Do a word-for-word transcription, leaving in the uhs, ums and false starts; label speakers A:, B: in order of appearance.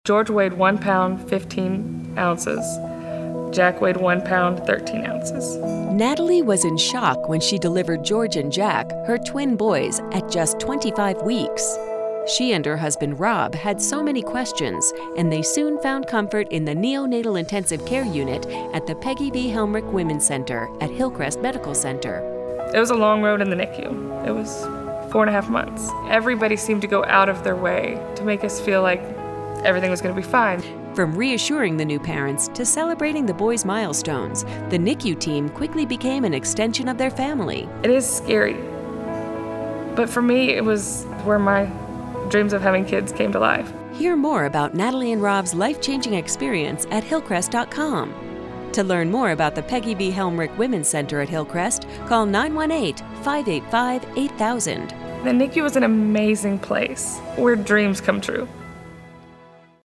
A: George weighed one pound, fifteen ounces. Jack weighed one pound, thirteen ounces.
B: Natalie was in shock when she delivered George and Jack, her twin boys, at just twenty-five weeks. She and her husband Rob had so many questions, and they soon found comfort in the neonatal intensive care unit at the Peggy V. Helmrich Women's Center at Hillcrest Medical Center.
A: It was a long road in the N I C U. It was four and a half months. Everybody seemed to go out of their way to make us feel like everything was going to be fine.
B: From reassuring the new parents to celebrating the boys' milestones, the N I C U team quickly became an extension of their family.
A: It is scary, but for me, it was where my dreams of having kids came to life.
B: Hear more about Natalie and Rob's life-changing experience at hillcrest dot com. To learn more about the Peggy V. Helmrich Women's Center at Hillcrest, call nine one eight, five eight five, eight thousand.
A: The N I C U was an amazing place where dreams come true.